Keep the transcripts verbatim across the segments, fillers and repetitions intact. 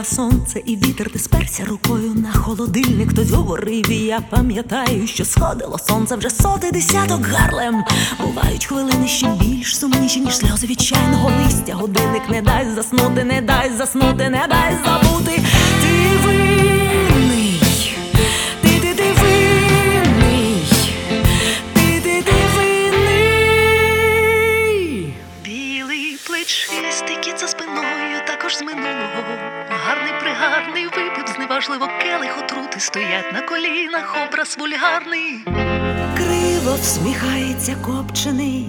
сонце і вітер, ти сперся рукою на холодильник. Хтось говорив, і я пам'ятаю, що сходило сонце вже сотий десяток. Гарлем. Бувають хвилини ще більш сумніші, ніж сльози від чайного листя. Годинник не дай заснути, не дай заснути, не дай забути. Ти винний, ти ти ти винний, ти ти ти винний. Білий плечистий кіт за спиною, також з минулого. Гарний пригарний випив зневажливо келих отрути. Стоять на колінах, образ вульгарний. Криво всміхається копчений.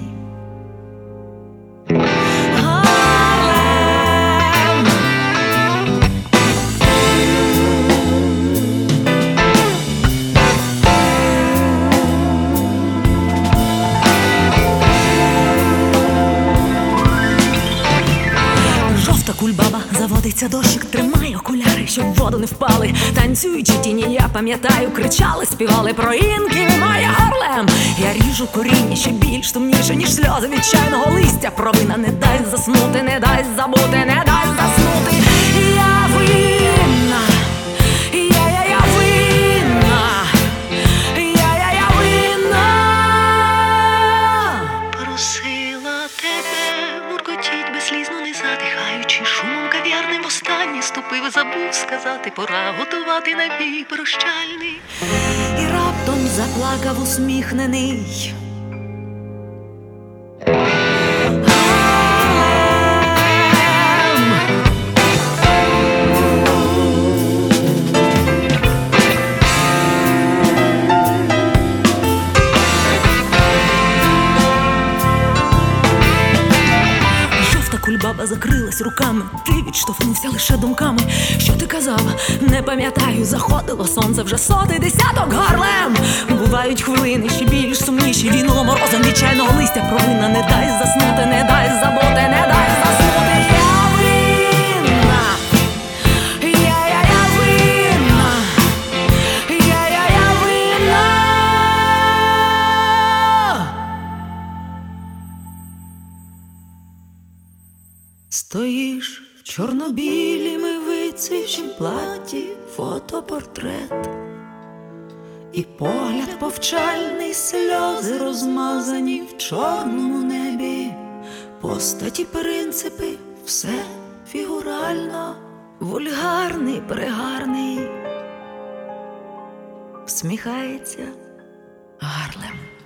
Кульбаба, заводиться дощик, тримай окуляри, щоб в воду не впали. Танцюючи тіні, я пам'ятаю, кричали, співали про інків і моє Гарлем. Я ріжу коріння ще більш сумніше, ніж сльози від чайного листя. Провина не дай заснути, не дай забути, не дай заснути. Я винна, я, я, я винна, я, я, я винна. Просила тебе, муркотіть безслізно, не задихаючи, шумом кав'ярним востаннє ступив, забув сказати, пора готувати напій прощальний. І раптом заплакав усміхнений. Кульбаба закрилась руками, ти відштовхнувся лише думками. Що ти казав? Не пам'ятаю, заходило сонце вже сотий десяток. Гарлем! Бувають хвилини ще більш сумніші, війнуло морозом від чайного листя. Провина не дай заснути, не дай забути, не дай заснути. Я винна, я, я, я винна, я, я, я винна. Стоїш в чорно-білім і вицвівшім платі, фотопортрет. І погляд повчальний, сльози розмазані в чорному небі. Постаті, принципи, все фігурально. Вульгарний, пригарний, всміхається Гарлем.